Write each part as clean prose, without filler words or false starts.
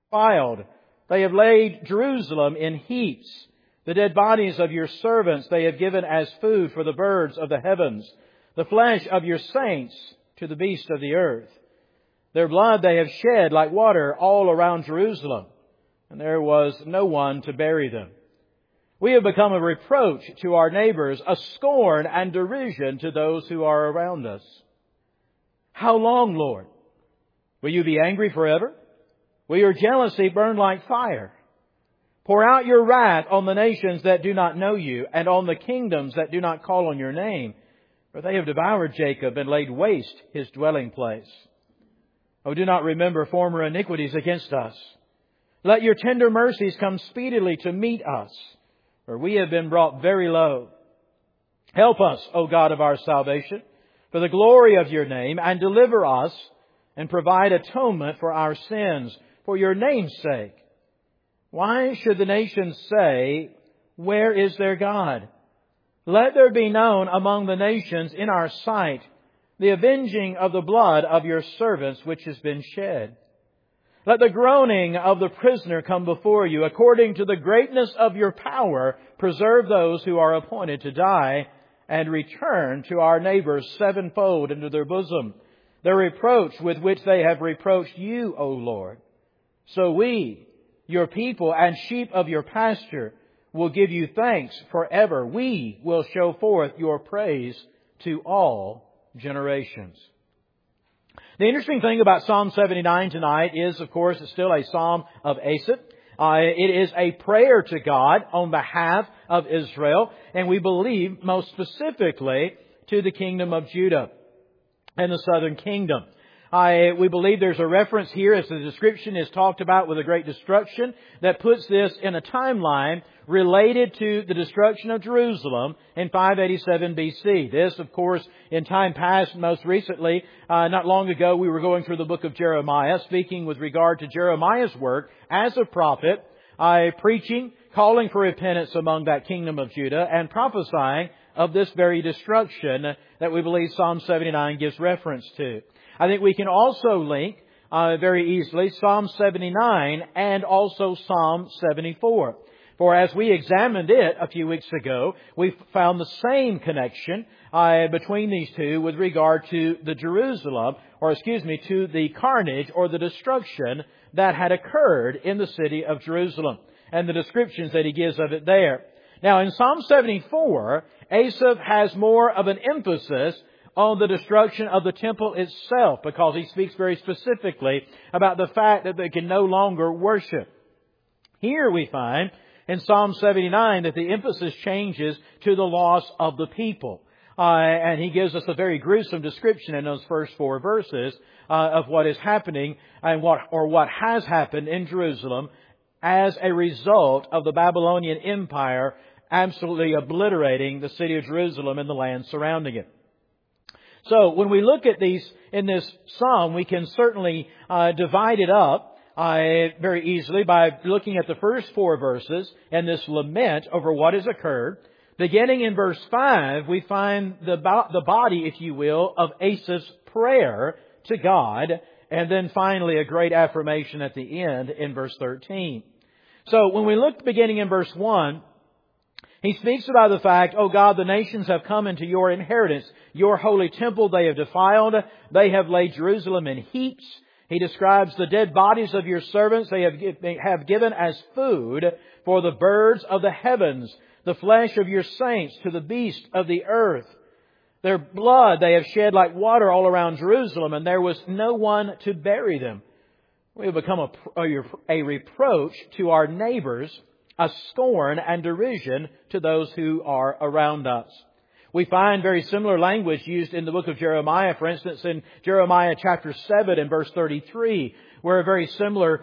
defiled. They have laid Jerusalem in heaps. The dead bodies of your servants they have given as food for the birds of the heavens, the flesh of your saints to the beasts of the earth. Their blood they have shed like water all around Jerusalem, and there was no one to bury them. We have become a reproach to our neighbors, a scorn and derision to those who are around us. How long, Lord? Will you be angry forever? Will your jealousy burn like fire? Pour out your wrath on the nations that do not know you, and on the kingdoms that do not call on your name. For they have devoured Jacob and laid waste his dwelling place. Oh, do not remember former iniquities against us. Let your tender mercies come speedily to meet us, for we have been brought very low. Help us, O God of our salvation, for the glory of your name, and deliver us, and provide atonement for our sins, for your name's sake. Why should the nations say, where is their God? Let there be known among the nations in our sight the avenging of the blood of your servants which has been shed. Let the groaning of the prisoner come before you. According to the greatness of your power, preserve those who are appointed to die, and return to our neighbors sevenfold into their bosom the reproach with which they have reproached you, O Lord. So we, your people and sheep of your pasture, will give you thanks forever. We will show forth your praise to all generations. The interesting thing about Psalm 79 tonight is, of course, it's still a psalm of Asaph. It is a prayer to God on behalf of Israel, and we believe most specifically to the kingdom of Judah and the southern kingdom. We believe there's a reference here as the description is talked about with a great destruction that puts this in a timeline related to the destruction of Jerusalem in 587 BC. This, of course, in time past, most recently, not long ago, we were going through the book of Jeremiah, speaking with regard to Jeremiah's work as a prophet, preaching, calling for repentance among that kingdom of Judah, and prophesying of this very destruction that we believe Psalm 79 gives reference to. I think we can also link very easily Psalm 79 and also Psalm 74. For as we examined it a few weeks ago, we found the same connection between these two with regard to the to the carnage or the destruction that had occurred in the city of Jerusalem and the descriptions that he gives of it there. Now in Psalm 74, Asaph has more of an emphasis on the destruction of the temple itself, because he speaks very specifically about the fact that they can no longer worship. Here we find in Psalm 79 that the emphasis changes to the loss of the people. And he gives us a very gruesome description in those first 4 verses of what is happening and what has happened in Jerusalem as a result of the Babylonian Empire absolutely obliterating the city of Jerusalem and the land surrounding it. So when we look at these in this psalm, we can certainly divide it up very easily by looking at the first 4 verses and this lament over what has occurred. Beginning in verse 5, we find the body, if you will, of Asaph's prayer to God, and then finally a great affirmation at the end in verse 13. So when we look beginning in verse 1, he speaks about the fact, O God, the nations have come into your inheritance. Your holy temple they have defiled. They have laid Jerusalem in heaps. He describes the dead bodies of your servants they have given as food for the birds of the heavens, the flesh of your saints to the beasts of the earth. Their blood they have shed like water all around Jerusalem, and there was no one to bury them. We have become a reproach to our neighbors, a scorn and derision to those who are around us. We find very similar language used in the book of Jeremiah, for instance, in Jeremiah chapter 7 and verse 33, where a very similar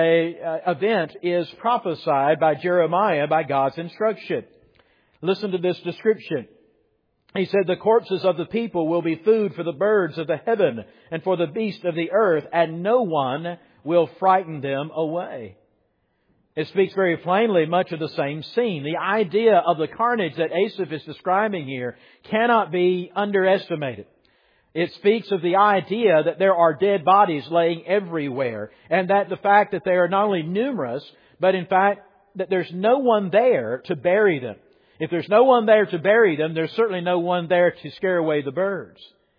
event is prophesied by Jeremiah by God's instruction. Listen to this description. He said, the corpses of the people will be food for the birds of the heaven and for the beasts of the earth, and no one will frighten them away. It speaks very plainly much of the same scene. The idea of the carnage that Asaph is describing here cannot be underestimated. It speaks of the idea that there are dead bodies laying everywhere, and that the fact that they are not only numerous, but in fact that there's no one there to bury them. If there's no one there to bury them, there's certainly no one there to scare away the birds.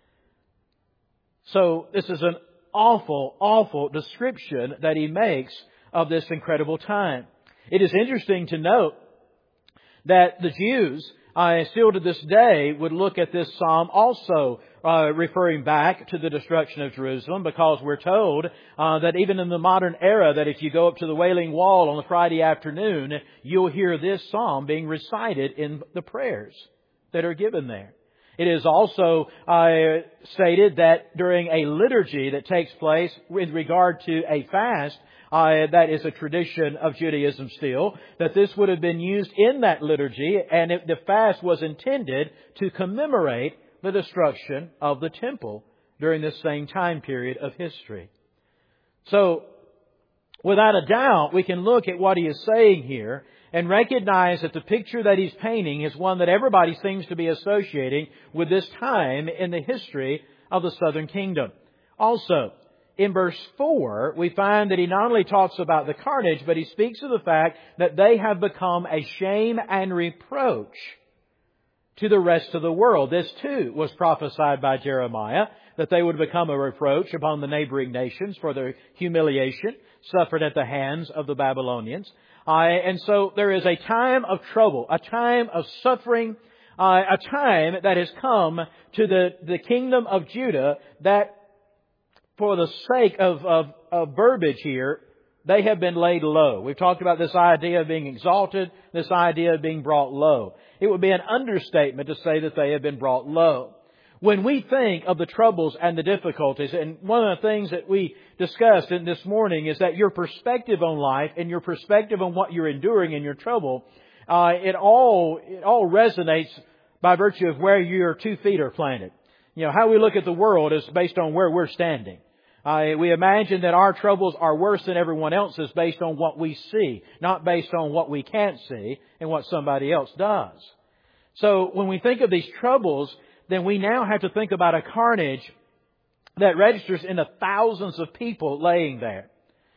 So this is an awful, awful description that he makes of this incredible time. It is interesting to note that the Jews, still to this day, would look at this psalm also referring back to the destruction of Jerusalem, because we're told that even in the modern era, that if you go up to the Wailing Wall on a Friday afternoon, you'll hear this psalm being recited in the prayers that are given there. It is also stated that during a liturgy that takes place with regard to a fast, that is a tradition of Judaism still, that this would have been used in that liturgy, and the fast was intended to commemorate the destruction of the temple during this same time period of history. So, without a doubt, we can look at what he is saying here and recognize that the picture that he's painting is one that everybody seems to be associating with this time in the history of the southern kingdom. Also, in verse 4, we find that he not only talks about the carnage, but he speaks of the fact that they have become a shame and reproach to the rest of the world. This too was prophesied by Jeremiah, that they would become a reproach upon the neighboring nations for their humiliation suffered at the hands of the Babylonians. And so there is a time of trouble, a time of suffering, a time that has come to the kingdom of Judah that, for the sake of verbiage here, they have been laid low. We've talked about this idea of being exalted, this idea of being brought low. It would be an understatement to say that they have been brought low. When we think of the troubles and the difficulties, and one of the things that we discussed in this morning is that your perspective on life and your perspective on what you're enduring in your trouble, it all resonates by virtue of where your 2 feet are planted. You know, how we look at the world is based on where we're standing. We imagine that our troubles are worse than everyone else's based on what we see, not based on what we can't see and what somebody else does. So when we think of these troubles, then we now have to think about a carnage that registers in the thousands of people laying there.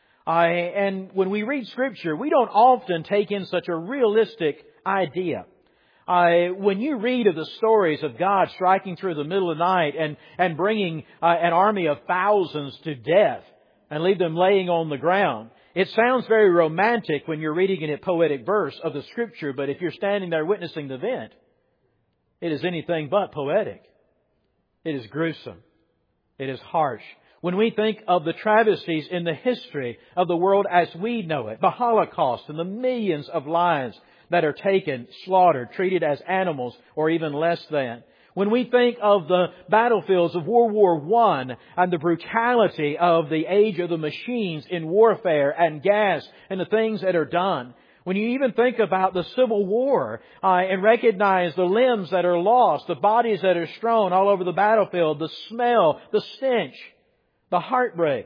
And when we read Scripture, we don't often take in such a realistic idea. When you read of the stories of God striking through the middle of the night and bringing an army of thousands to death and leave them laying on the ground, it sounds very romantic when you're reading in a poetic verse of the Scripture, but if you're standing there witnessing the event, it is anything but poetic. It is gruesome. It is harsh. When we think of the travesties in the history of the world as we know it, the Holocaust and the millions of lives that are taken, slaughtered, treated as animals or even less than. When we think of the battlefields of World War I and the brutality of the age of the machines in warfare and gas and the things that are done. When you even think about the Civil War and recognize the limbs that are lost, the bodies that are strewn all over the battlefield, the smell, the stench, the heartbreak.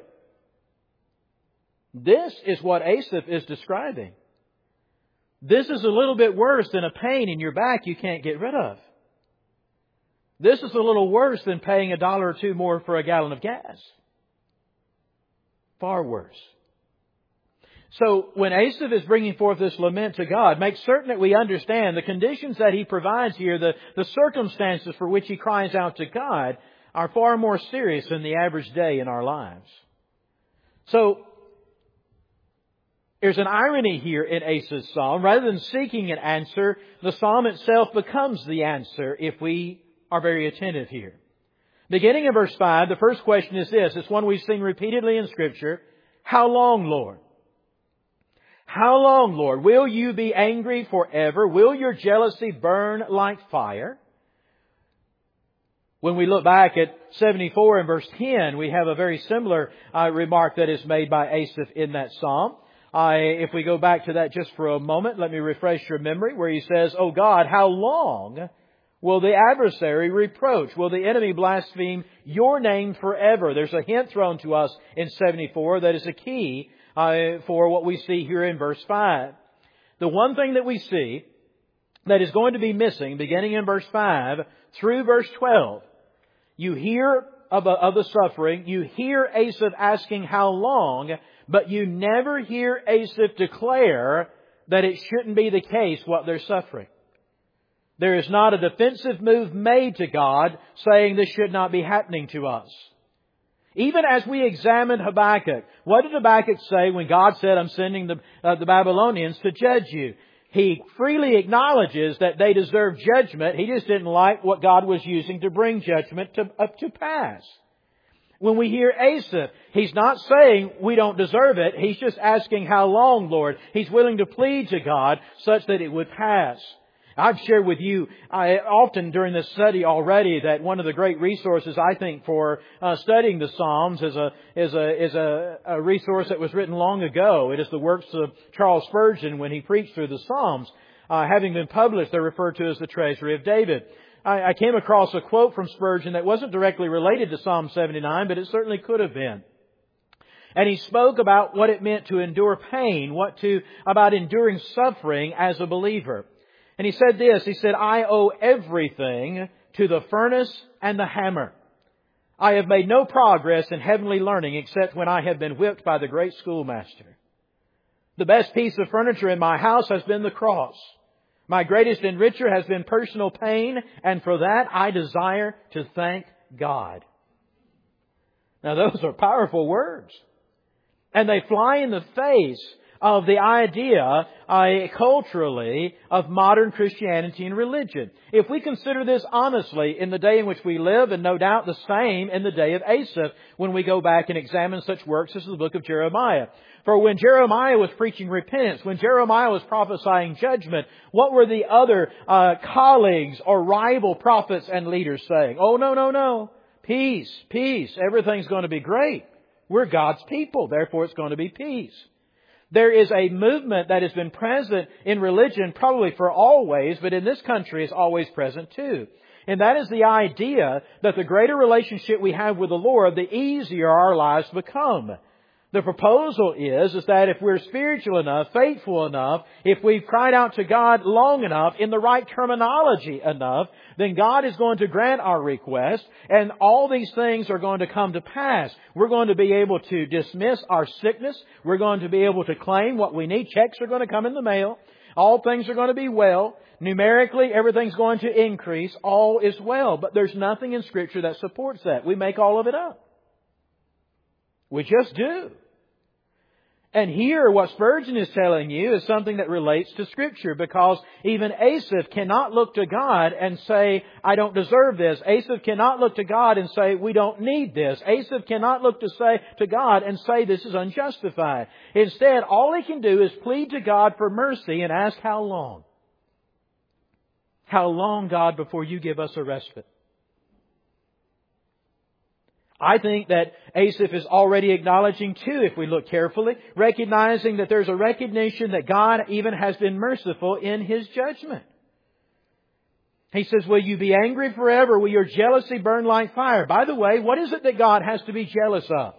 This is what Asaph is describing. This is a little bit worse than a pain in your back you can't get rid of. This is a little worse than paying $1 or $2 more for a gallon of gas. Far worse. So when Asaph is bringing forth this lament to God, make certain that we understand the conditions that he provides here, the circumstances for which he cries out to God, are far more serious than the average day in our lives. So there's an irony here in Asaph's psalm. Rather than seeking an answer, the psalm itself becomes the answer if we are very attentive here. Beginning in verse 5, the first question is this. It's one we've seen repeatedly in Scripture. How long, Lord? How long, Lord? Will you be angry forever? Will your jealousy burn like fire? When we look back at 74 and verse 10, we have a very similar remark that is made by Asaph in that psalm. If we go back to that just for a moment, let me refresh your memory where he says, "O God, how long will the adversary reproach? Will the enemy blaspheme your name forever?" There's a hint thrown to us in 74 that is a key for what we see here in verse 5. The one thing that we see that is going to be missing beginning in verse 5 through verse 12 You hear of the suffering. You hear Asaph asking how long, but you never hear Asaph declare that it shouldn't be the case what they're suffering. There is not a defensive move made to God saying this should not be happening to us. Even as we examined Habakkuk, what did Habakkuk say when God said, I'm sending the Babylonians to judge you? He freely acknowledges that they deserve judgment. He just didn't like what God was using to bring judgment to pass. When we hear Asaph, he's not saying we don't deserve it. He's just asking how long, Lord. He's willing to plead to God such that it would pass. I've shared with you often during this study already that one of the great resources I think for studying the Psalms is a resource that was written long ago. It is the works of Charles Spurgeon when he preached through the Psalms. Having been published, they're referred to as the Treasury of David. I came across a quote from Spurgeon that wasn't directly related to Psalm 79, but it certainly could have been. And he spoke about what it meant to endure pain, about enduring suffering as a believer. And he said this, he said, I owe everything to the furnace and the hammer. I have made no progress in heavenly learning except when I have been whipped by the great schoolmaster. The best piece of furniture in my house has been the cross. My greatest enricher has been personal pain, and for that I desire to thank God. Now those are powerful words. And they fly in the face of the idea, culturally, of modern Christianity and religion. If we consider this honestly in the day in which we live, and no doubt the same in the day of Asaph, when we go back and examine such works as the book of Jeremiah. For when Jeremiah was preaching repentance, when Jeremiah was prophesying judgment, what were the other colleagues or rival prophets and leaders saying? Oh, no. Peace, peace. Everything's going to be great. We're God's people, therefore it's going to be peace. There is a movement that has been present in religion probably for always, but in this country is always present too. And that is the idea that the greater relationship we have with the Lord, the easier our lives become. The proposal is that if we're spiritual enough, faithful enough, if we've cried out to God long enough, in the right terminology enough, then God is going to grant our request, and all these things are going to come to pass. We're going to be able to dismiss our sickness. We're going to be able to claim what we need. Checks are going to come in the mail. All things are going to be well. Numerically, everything's going to increase. All is well. But there's nothing in Scripture that supports that. We make all of it up. We just do. And here, what Spurgeon is telling you is something that relates to Scripture, because even Asaph cannot look to God and say, I don't deserve this. Asaph cannot look to God and say, we don't need this. Asaph cannot look to God and say this is unjustified. Instead, all he can do is plead to God for mercy and ask how long? How long, God, before you give us a respite? I think that Asaph is already acknowledging too, if we look carefully, recognizing that there's a recognition that God even has been merciful in His judgment. He says, will you be angry forever? Will your jealousy burn like fire? By the way, what is it that God has to be jealous of?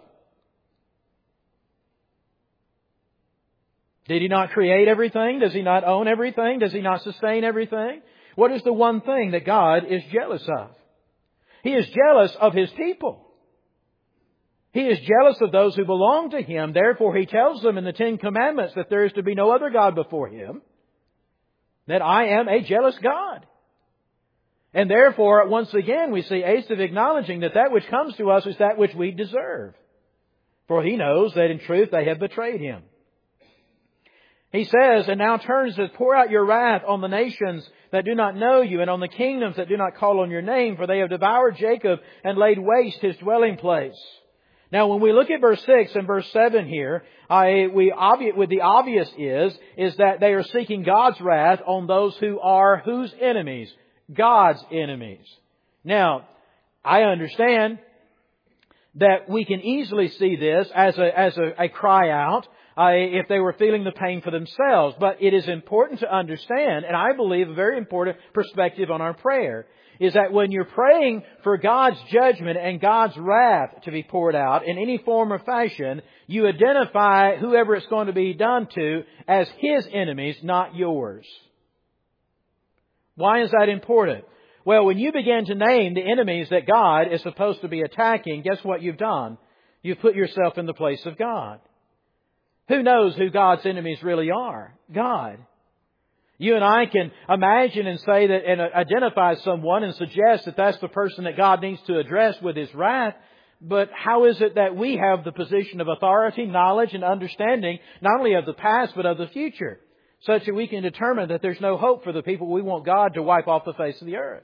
Did He not create everything? Does He not own everything? Does He not sustain everything? What is the one thing that God is jealous of? He is jealous of His people. He is jealous of those who belong to Him. Therefore, He tells them in the Ten Commandments that there is to be no other God before Him. That I am a jealous God. And therefore, once again, we see Asaph acknowledging that that which comes to us is that which we deserve. For he knows that in truth they have betrayed him. He says, and now turns to pour out your wrath on the nations that do not know you, and on the kingdoms that do not call on your name, for they have devoured Jacob and laid waste his dwelling place. Now, when we look at verse 6 and verse 7 here, the obvious is that they are seeking God's wrath on those who are whose enemies? God's enemies. Now, I understand that we can easily see this as a cry out if they were feeling the pain for themselves. But it is important to understand, and I believe a very important perspective on our prayer, is that when you're praying for God's judgment and God's wrath to be poured out in any form or fashion, you identify whoever it's going to be done to as His enemies, not yours. Why is that important? Well, when you begin to name the enemies that God is supposed to be attacking, guess what you've done? You've put yourself in the place of God. Who knows who God's enemies really are? God. You and I can imagine and say that and identify someone and suggest that that's the person that God needs to address with His wrath. But how is it that we have the position of authority, knowledge, and understanding not only of the past but of the future, such that we can determine that there's no hope for the people we want God to wipe off the face of the earth?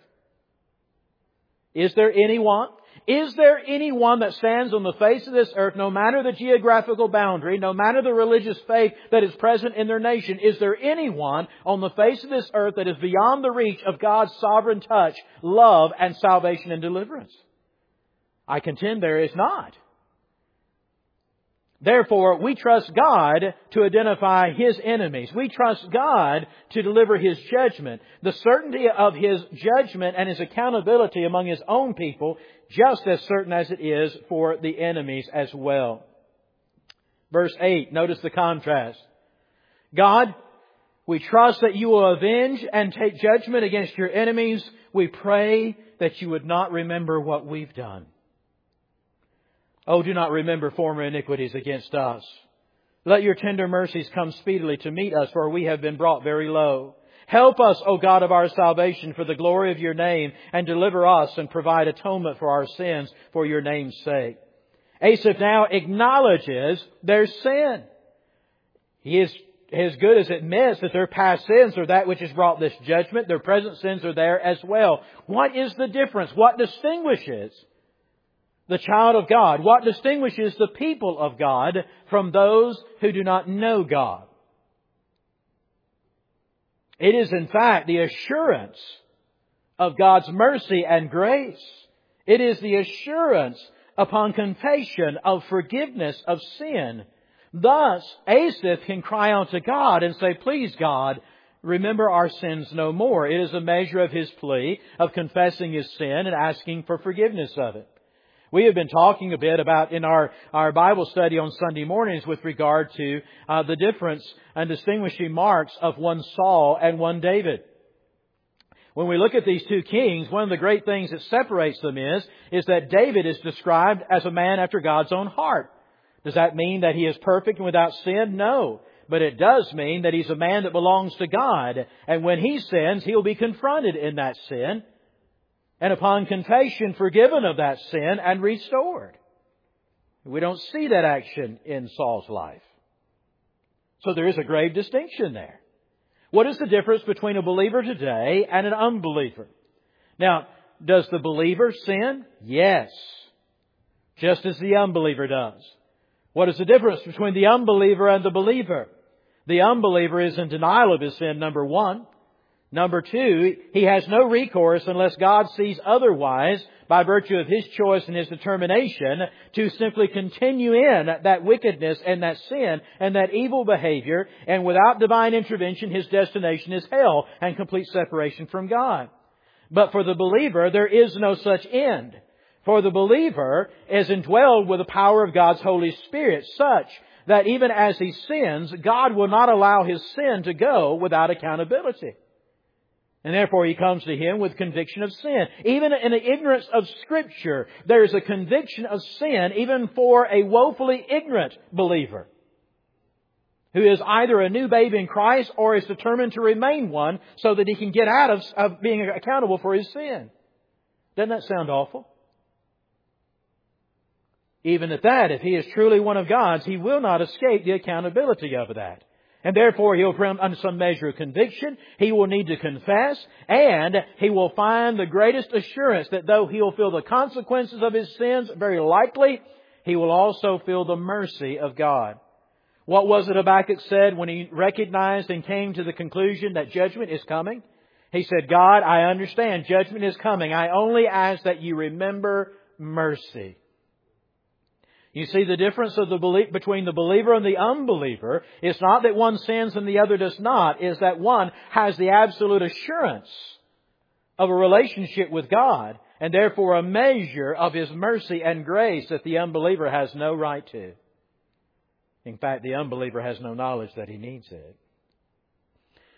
Is there anyone? Is there anyone that stands on the face of this earth, no matter the geographical boundary, no matter the religious faith that is present in their nation, is there anyone on the face of this earth that is beyond the reach of God's sovereign touch, love, and salvation and deliverance? I contend there is not. Therefore, we trust God to identify His enemies. We trust God to deliver His judgment. The certainty of His judgment and His accountability among His own people, just as certain as it is for the enemies as well. Verse 8, notice the contrast. God, we trust that You will avenge and take judgment against Your enemies. We pray that You would not remember what we've done. Oh, do not remember former iniquities against us. Let Your tender mercies come speedily to meet us, for we have been brought very low. Help us, O God of our salvation, for the glory of Your name, and deliver us and provide atonement for our sins for Your name's sake. Asaph now acknowledges their sin. He is as good as admits that their past sins are that which has brought this judgment. Their present sins are there as well. What is the difference? What distinguishes the child of God? What distinguishes the people of God from those who do not know God? It is in fact the assurance of God's mercy and grace. It is the assurance upon confession of forgiveness of sin. Thus, Asaph can cry out to God and say, "Please, God, remember our sins no more." It is a measure of his plea of confessing his sin and asking for forgiveness of it. We have been talking a bit about in our Bible study on Sunday mornings with regard to the difference and distinguishing marks of one Saul and one David. When we look at these two kings, one of the great things that separates them is that David is described as a man after God's own heart. Does that mean that he is perfect and without sin? No. But it does mean that he's a man that belongs to God. And when he sins, he'll be confronted in that sin. And upon confession, forgiven of that sin and restored. We don't see that action in Saul's life. So there is a grave distinction there. What is the difference between a believer today and an unbeliever? Now, does the believer sin? Yes. Just as the unbeliever does. What is the difference between the unbeliever and the believer? The unbeliever is in denial of his sin, number one. Number two, he has no recourse unless God sees otherwise by virtue of his choice and his determination to simply continue in that wickedness and that sin and that evil behavior. And without divine intervention, his destination is hell and complete separation from God. But for the believer, there is no such end. For the believer is indwelled with the power of God's Holy Spirit, such that even as he sins, God will not allow his sin to go without accountability. And therefore he comes to him with conviction of sin. Even in the ignorance of Scripture, there is a conviction of sin even for a woefully ignorant believer who is either a new babe in Christ or is determined to remain one so that he can get out of being accountable for his sin. Doesn't that sound awful? Even at that, if he is truly one of God's, he will not escape the accountability of that. And therefore, he'll bring under some measure of conviction. He will need to confess. And he will find the greatest assurance that though he'll feel the consequences of his sins, very likely, he will also feel the mercy of God. What was it Habakkuk said when he recognized and came to the conclusion that judgment is coming? He said, "God, I understand judgment is coming. I only ask that you remember mercy." You see, the difference of between the believer and the unbeliever is not that one sins and the other does not, is that one has the absolute assurance of a relationship with God and therefore a measure of His mercy and grace that the unbeliever has no right to. In fact, the unbeliever has no knowledge that he needs it.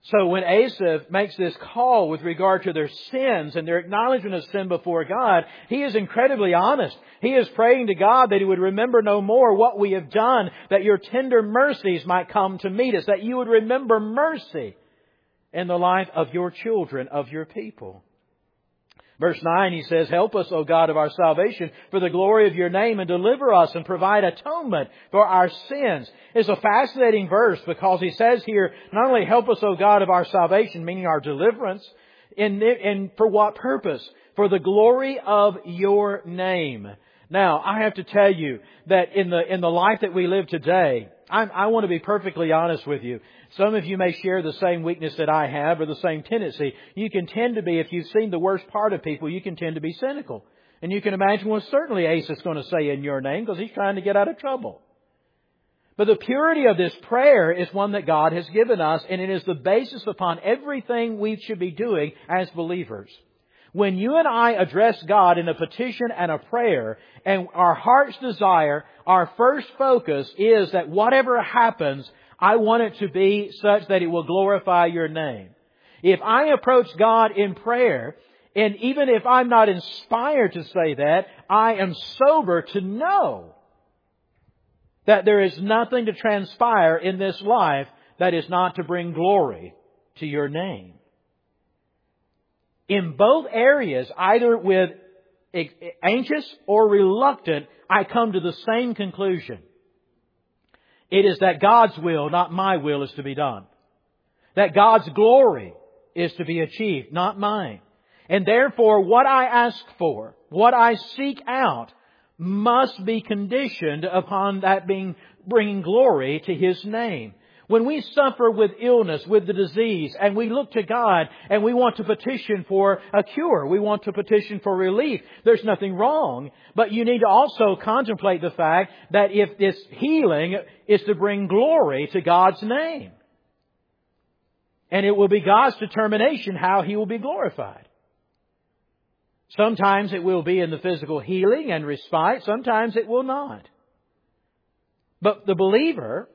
So when Asaph makes this call with regard to their sins and their acknowledgement of sin before God, he is incredibly honest. He is praying to God that He would remember no more what we have done, that Your tender mercies might come to meet us, that You would remember mercy in the life of Your children, of Your people. Verse 9, he says, "Help us, O God of our salvation, for the glory of Your name, and deliver us and provide atonement for our sins." It's a fascinating verse because he says here, not only help us, O God of our salvation, meaning our deliverance, and for what purpose? For the glory of Your name. Now, I have to tell you that in the life that we live today, I want to be perfectly honest with you. Some of you may share the same weakness that I have or the same tendency. You can tend to be, if you've seen the worst part of people, you can tend to be cynical. And you can imagine, well, certainly Asaph's going to say in Your name because he's trying to get out of trouble. But the purity of this prayer is one that God has given us, and it is the basis upon everything we should be doing as believers. When you and I address God in a petition and a prayer, and our heart's desire, our first focus is that whatever happens, I want it to be such that it will glorify Your name. If I approach God in prayer, and even if I'm not inspired to say that, I am sober to know that there is nothing to transpire in this life that is not to bring glory to Your name. In both areas, either with anxious or reluctant, I come to the same conclusion. It is that God's will, not my will, is to be done. That God's glory is to be achieved, not mine. And therefore, what I ask for, what I seek out, must be conditioned upon that bringing glory to His name. When we suffer with illness, with the disease, and we look to God and we want to petition for a cure, we want to petition for relief, there's nothing wrong. But you need to also contemplate the fact that if this healing is to bring glory to God's name, and it will be God's determination how He will be glorified. Sometimes it will be in the physical healing and respite, sometimes it will not. But the believer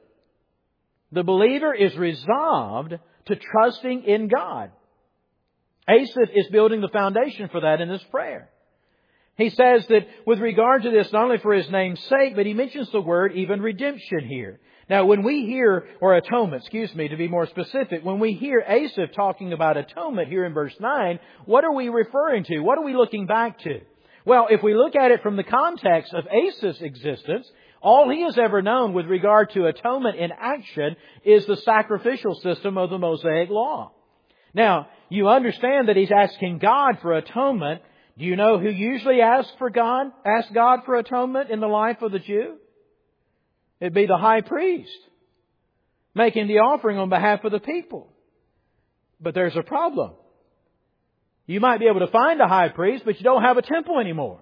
is resolved to trusting in God. Asaph is building the foundation for that in this prayer. He says that with regard to this, not only for His name's sake, but he mentions the word even redemption here. Now, when we hear, or atonement, to be more specific, when we hear Asaph talking about atonement here in verse 9, what are we referring to? What are we looking back to? Well, if we look at it from the context of Asaph's existence, all he has ever known with regard to atonement in action is the sacrificial system of the Mosaic Law. Now, you understand that he's asking God for atonement. Do you know who usually asks God for atonement in the life of the Jew? It'd be the high priest, making the offering on behalf of the people. But there's a problem. You might be able to find a high priest, but you don't have a temple anymore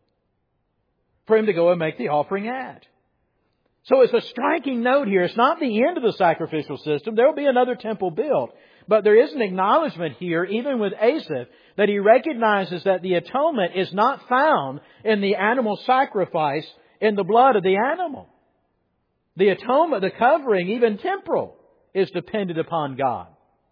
for him to go and make the offering at. So it's a striking note here. It's not the end of the sacrificial system. There will be another temple built. But there is an acknowledgement here, even with Asaph, that he recognizes that the atonement is not found in the animal sacrifice, in the blood of the animal. The atonement, the covering, even temporal, is dependent upon God.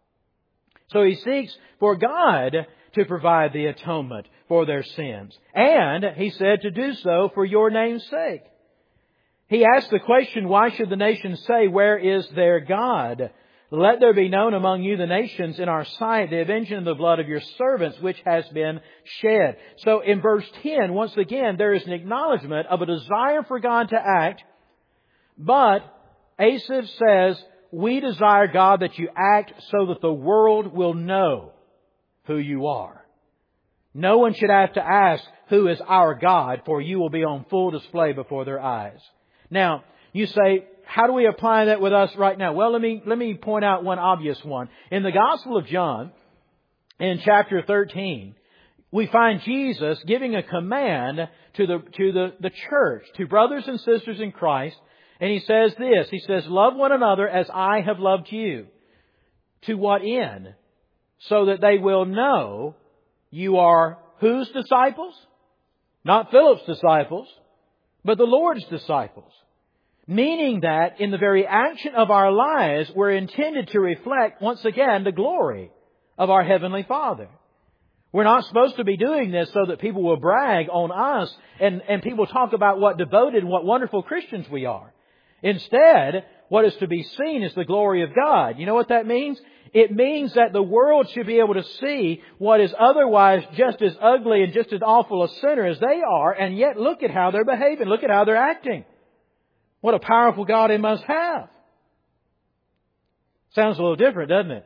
So he seeks for God to provide the atonement for their sins. And he said to do so for Your name's sake. He asked the question, why should the nations say, where is their God? Let there be known among you the nations in our sight, the avenging of the blood of Your servants, which has been shed. So in verse 10, once again, there is an acknowledgement of a desire for God to act. But Asaph says, we desire, God, that You act so that the world will know who You are. No one should have to ask, who is our God? For You will be on full display before their eyes. Now, you say, how do we apply that with us right now? Well, let me point out one obvious one. In the Gospel of John, in chapter 13, we find Jesus giving a command to the church, to brothers and sisters in Christ. And He says this, He says, love one another as I have loved you. To what end? So that they will know you are whose disciples? Not Philip's disciples, but the Lord's disciples. Meaning that in the very action of our lives, we're intended to reflect, once again, the glory of our Heavenly Father. We're not supposed to be doing this so that people will brag on us and people talk about what devoted and what wonderful Christians we are. Instead, what is to be seen is the glory of God. You know what that means? It means that the world should be able to see what is otherwise just as ugly and just as awful a sinner as they are, and yet look at how they're behaving, look at how they're acting. What a powerful God He must have. Sounds a little different, doesn't it?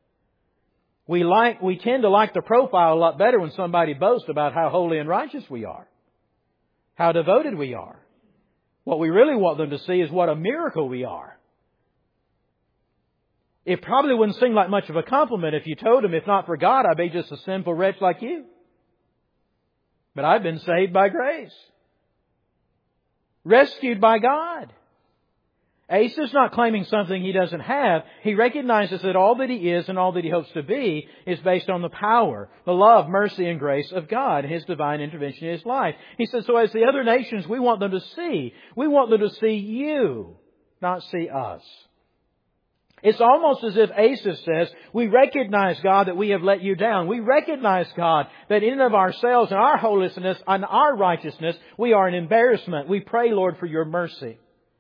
We tend to like the profile a lot better when somebody boasts about how holy and righteous we are, how devoted we are. What we really want them to see is what a miracle we are. It probably wouldn't seem like much of a compliment if you told them, if not for God, I'd be just a sinful wretch like you. But I've been saved by grace. Rescued by God. Asa is not claiming something he doesn't have. He recognizes that all that he is and all that he hopes to be is based on the power, the love, mercy, and grace of God, His divine intervention in his life. He says, so as the other nations, we want them to see you, not see us. It's almost as if Asa says, we recognize, God, that we have let you down. We recognize, God, that in and of ourselves and our holiness and our righteousness, we are an embarrassment. We pray, Lord, for your mercy.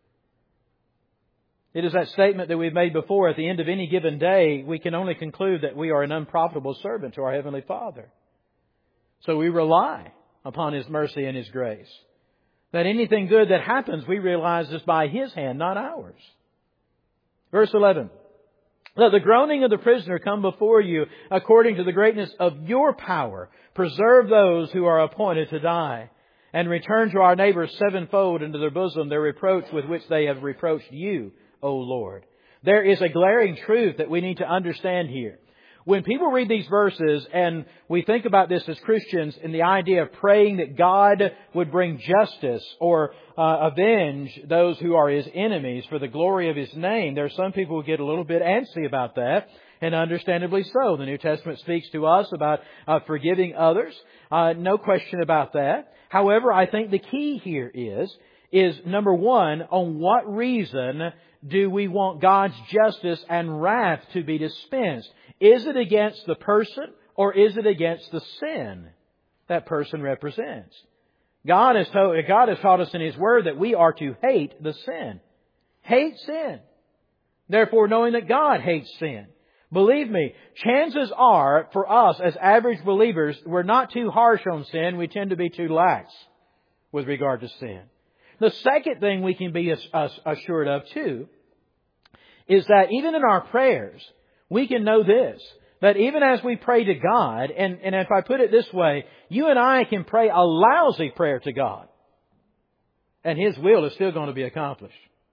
It is that statement that we've made before. At the end of any given day, we can only conclude that we are an unprofitable servant to our Heavenly Father. So we rely upon His mercy and His grace. That anything good that happens, we realize is by His hand, not ours. Verse 11. Let the groaning of the prisoner come before you according to the greatness of your power. Preserve those who are appointed to die. And return to our neighbors sevenfold into their bosom their reproach with which they have reproached you, O Lord. There is a glaring truth that we need to understand here. When people read these verses and we think about this as Christians in the idea of praying that God would bring justice or avenge those who are His enemies for the glory of His name, there are some people who get a little bit antsy about that, and understandably so. The New Testament speaks to us about forgiving others. No question about that. However, I think the key here is number one, on what reason do we want God's justice and wrath to be dispensed? Is it against the person or is it against the sin that person represents? God has taught us in His Word that we are to hate the sin. Hate sin. Therefore, knowing that God hates sin. Believe me, chances are for us as average believers, we're not too harsh on sin. We tend to be too lax with regard to sin. The second thing we can be assured of too is that even in our prayers, we can know this, that even as we pray to God, and if I put it this way, you and I can pray a lousy prayer to God, and His will is still going to be accomplished.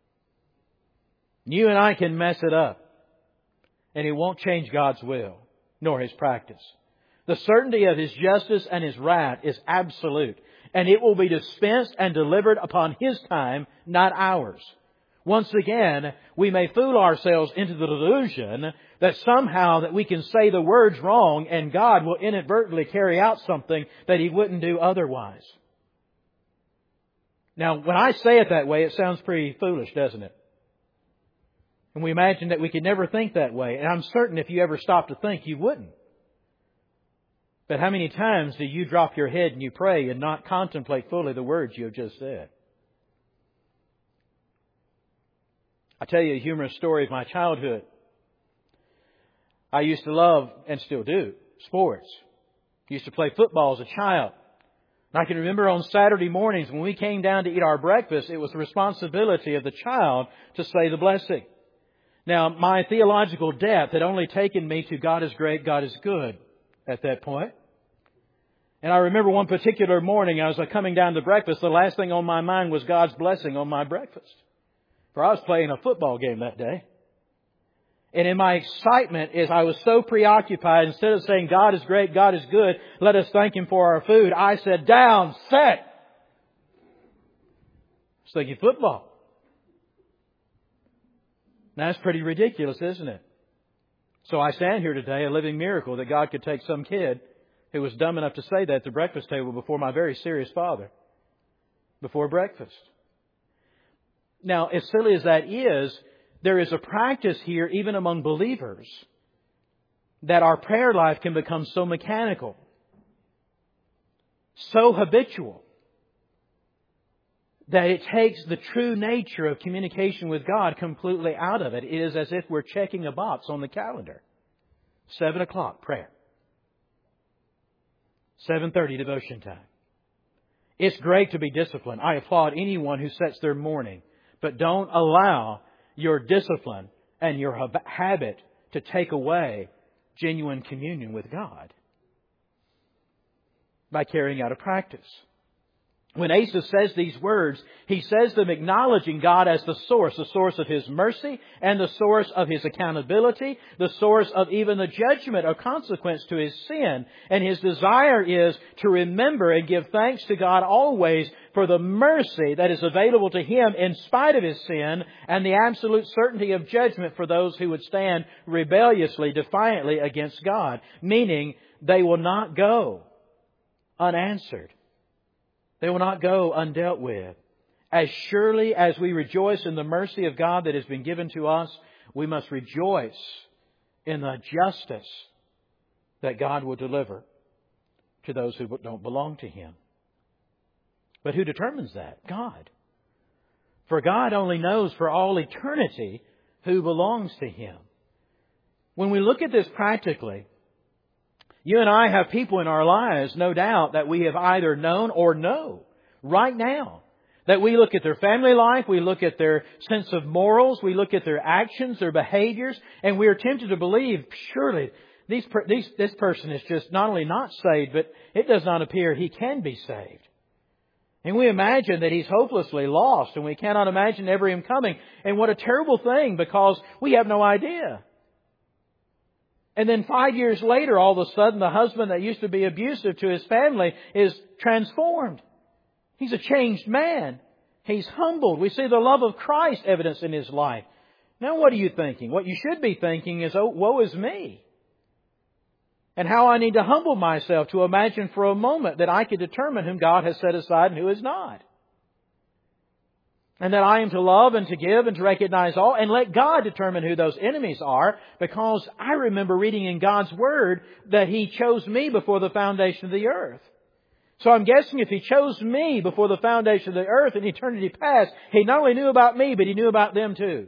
You and I can mess it up, and it won't change God's will, nor His practice. The certainty of His justice and His wrath is absolute. And it will be dispensed and delivered upon His time, not ours. Once again, we may fool ourselves into the delusion that somehow that we can say the words wrong and God will inadvertently carry out something that He wouldn't do otherwise. Now, when I say it that way, it sounds pretty foolish, doesn't it? And we imagine that we could never think that way. And I'm certain if you ever stopped to think, you wouldn't. But how many times do you drop your head and you pray and not contemplate fully the words you have just said? I'll tell you a humorous story of my childhood. I used to love, and still do, sports. Used to play football as a child. And I can remember on Saturday mornings when we came down to eat our breakfast, it was the responsibility of the child to say the blessing. Now, my theological depth had only taken me to God is great, God is good at that point. And I remember one particular morning, I was coming down to breakfast, the last thing on my mind was God's blessing on my breakfast. For I was playing a football game that day. And in my excitement, as I was so preoccupied, instead of saying God is great, God is good, let us thank Him for our food, I said, down, set. I was thinking football. Now that's pretty ridiculous, isn't it? So I stand here today, a living miracle that God could take some kid who was dumb enough to say that at the breakfast table before my very serious father, before breakfast. Now, as silly as that is, there is a practice here, even among believers, that our prayer life can become so mechanical, so habitual, that it takes the true nature of communication with God completely out of it. It is as if we're checking a box on the calendar. 7 o'clock, prayer. 7:30, devotion time. It's great to be disciplined. I applaud anyone who sets their morning. But don't allow your discipline and your habit to take away genuine communion with God by carrying out a practice. When Asa says these words, he says them acknowledging God as the source of His mercy and the source of His accountability, the source of even the judgment or consequence to his sin. And his desire is to remember and give thanks to God always for the mercy that is available to him in spite of his sin and the absolute certainty of judgment for those who would stand rebelliously, defiantly against God. Meaning, they will not go unanswered. They will not go undealt with. As surely as we rejoice in the mercy of God that has been given to us, we must rejoice in the justice that God will deliver to those who don't belong to Him. But who determines that? God. For God only knows for all eternity who belongs to Him. When we look at this practically, you and I have people in our lives, no doubt, that we have either known or know right now. That we look at their family life, we look at their sense of morals, we look at their actions, their behaviors, and we are tempted to believe, surely, this person is just not only not saved, but it does not appear he can be saved. And we imagine that he's hopelessly lost, and we cannot imagine ever him coming. And what a terrible thing, because we have no idea. And then 5 years later, all of a sudden, the husband that used to be abusive to his family is transformed. He's a changed man. He's humbled. We see the love of Christ evidenced in his life. Now what are you thinking? What you should be thinking is, oh, woe is me. And how I need to humble myself to imagine for a moment that I could determine whom God has set aside and who is not. And that I am to love and to give and to recognize all and let God determine who those enemies are, because I remember reading in God's Word that He chose me before the foundation of the earth. So I'm guessing if He chose me before the foundation of the earth in eternity past, He not only knew about me, but He knew about them too.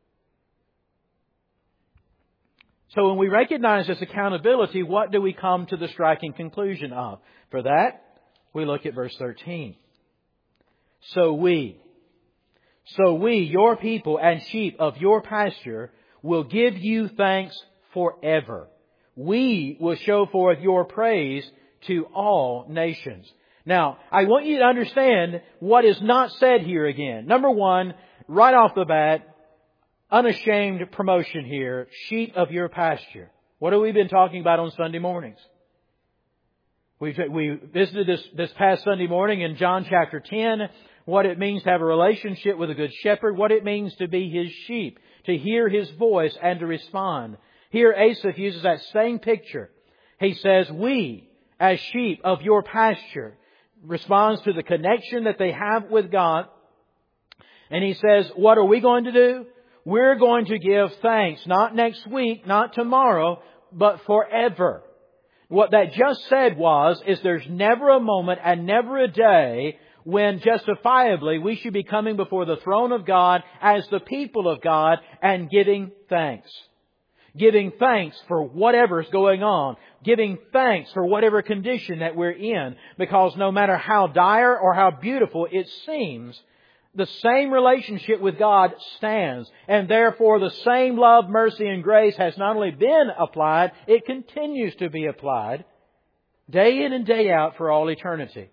So when we recognize this accountability, what do we come to the striking conclusion of? For that, we look at verse 13. So we, your people and sheep of your pasture, will give you thanks forever. We will show forth your praise to all nations. Now, I want you to understand what is not said here again. Number one, right off the bat, unashamed promotion here, sheep of your pasture. What have we been talking about on Sunday mornings? We visited this past Sunday morning in John chapter 10, what it means to have a relationship with a good shepherd, what it means to be His sheep, to hear His voice and to respond. Here Asaph uses that same picture. He says, we, as sheep of your pasture, responds to the connection that they have with God. And he says, what are we going to do? We're going to give thanks, not next week, not tomorrow, but forever. What that just said is there's never a moment and never a day when justifiably we should be coming before the throne of God as the people of God and giving thanks. Giving thanks for whatever's going on. Giving thanks for whatever condition that we're in. Because no matter how dire or how beautiful it seems, the same relationship with God stands. And therefore the same love, mercy, and grace has not only been applied, it continues to be applied day in and day out for all eternity.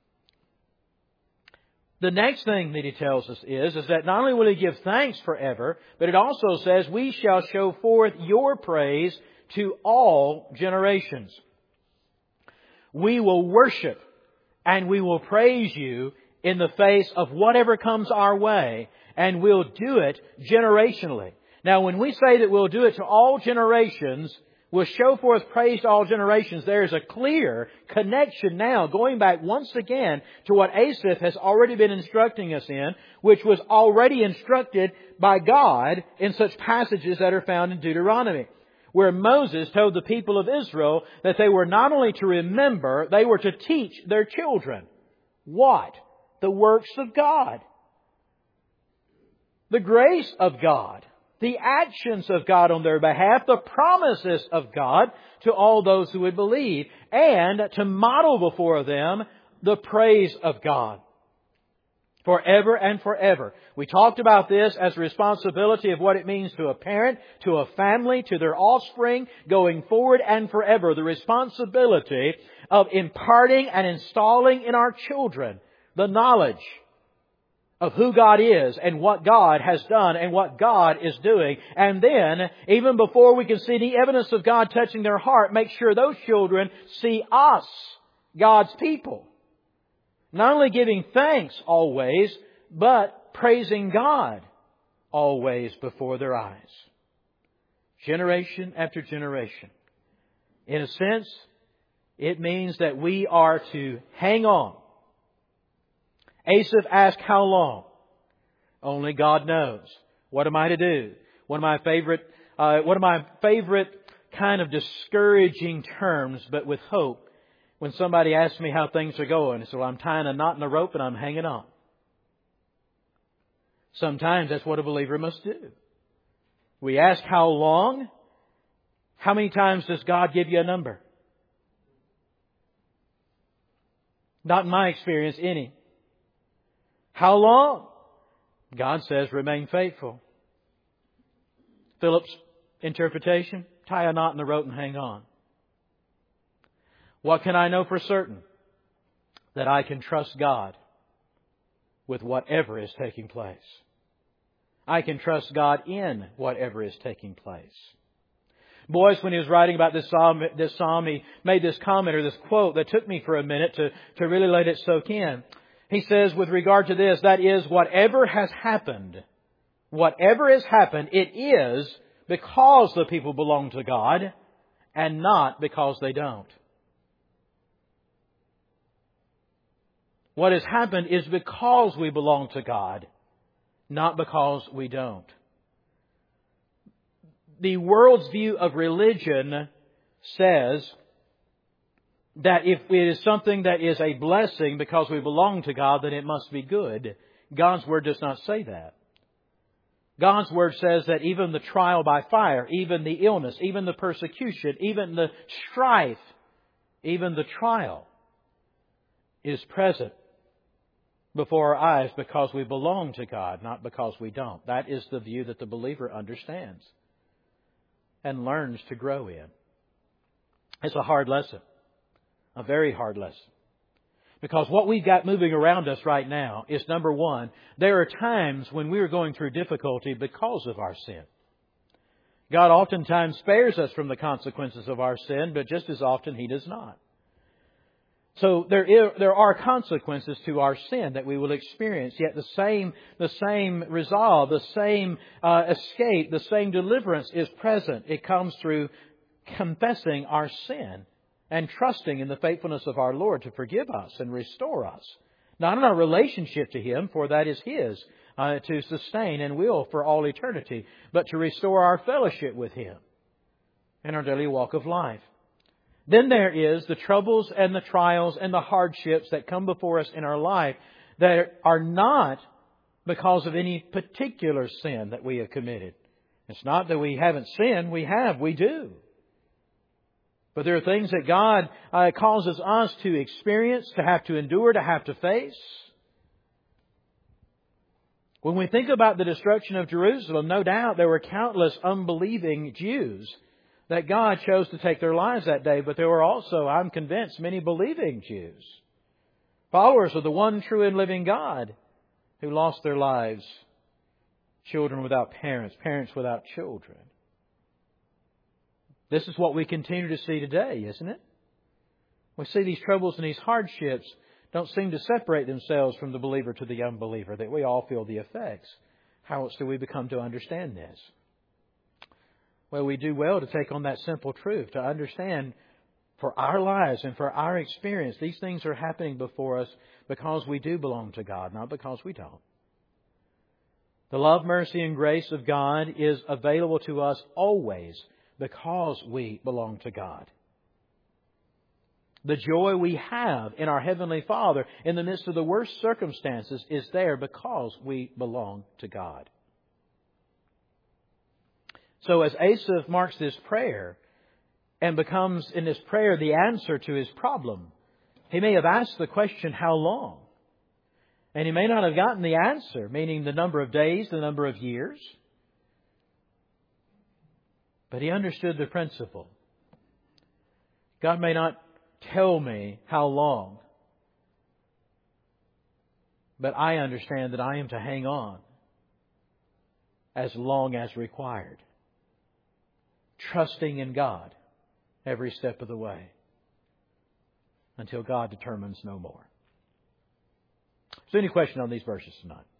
The next thing that he tells us is that not only will He give thanks forever, but it also says, we shall show forth your praise to all generations. We will worship and we will praise you in the face of whatever comes our way, and we'll do it generationally. Now, when we say that we'll do it to all generations, will show forth praise to all generations. There is a clear connection now, going back once again to what Asaph has already been instructing us in, which was already instructed by God in such passages that are found in Deuteronomy, where Moses told the people of Israel that they were not only to remember, they were to teach their children. What? The works of God. The grace of God. The actions of God on their behalf. The promises of God to all those who would believe. And to model before them the praise of God. Forever and forever. We talked about this as a responsibility of what it means to a parent, to a family, to their offspring, going forward and forever. The responsibility of imparting and installing in our children the knowledge of who God is and what God has done and what God is doing. And then, even before we can see any evidence of God touching their heart, make sure those children see us, God's people. Not only giving thanks always, but praising God always before their eyes. Generation after generation. In a sense, it means that we are to hang on. Asaph asked, how long? Only God knows. What am I to do? One of my favorite kind of discouraging terms, but with hope, when somebody asks me how things are going, so I'm tying a knot in a rope and I'm hanging on. Sometimes that's what a believer must do. We ask how long. How many times does God give you a number? Not in my experience, any. How long? God says, remain faithful. Philip's interpretation, tie a knot in the rope and hang on. What can I know for certain? That I can trust God with whatever is taking place. I can trust God in whatever is taking place. Boyce, when he was writing about this psalm, he made this comment or this quote that took me for a minute to really let it soak in. He says, with regard to this, that is, whatever has happened, it is because the people belong to God and not because they don't. What has happened is because we belong to God, not because we don't. The world's view of religion says that if it is something that is a blessing because we belong to God, then it must be good. God's Word does not say that. God's Word says that even the trial by fire, even the illness, even the persecution, even the strife, even the trial is present before our eyes because we belong to God, not because we don't. That is the view that the believer understands and learns to grow in. It's a hard lesson. A very hard lesson. Because what we've got moving around us right now is, number one, there are times when we are going through difficulty because of our sin. God oftentimes spares us from the consequences of our sin, but just as often He does not. So there are consequences to our sin that we will experience. Yet the same resolve, the same escape, the same deliverance is present. It comes through confessing our sin and trusting in the faithfulness of our Lord to forgive us and restore us. Not in our relationship to Him, for that is His to sustain and will for all eternity, but to restore our fellowship with Him in our daily walk of life. Then there is the troubles and the trials and the hardships that come before us in our life that are not because of any particular sin that we have committed. It's not that we haven't sinned. We do. But there are things that God causes us to experience, to have to endure, to have to face. When we think about the destruction of Jerusalem, no doubt there were countless unbelieving Jews that God chose to take their lives that day. But there were also, I'm convinced, many believing Jews, followers of the one true and living God, who lost their lives. Children without parents, parents without children. This is what we continue to see today, isn't it? We see these troubles and these hardships don't seem to separate themselves from the believer to the unbeliever, that we all feel the effects. How else do we become to understand this? Well, we do well to take on that simple truth, to understand for our lives and for our experience, these things are happening before us because we do belong to God, not because we don't. The love, mercy, and grace of God is available to us always because we belong to God. The joy we have in our Heavenly Father in the midst of the worst circumstances is there because we belong to God. So as Asaph marks this prayer and becomes in this prayer the answer to his problem, he may have asked the question, how long? And he may not have gotten the answer, meaning the number of days, the number of years. But he understood the principle. God may not tell me how long, but I understand that I am to hang on as long as required, trusting in God every step of the way until God determines no more. So any question on these verses tonight?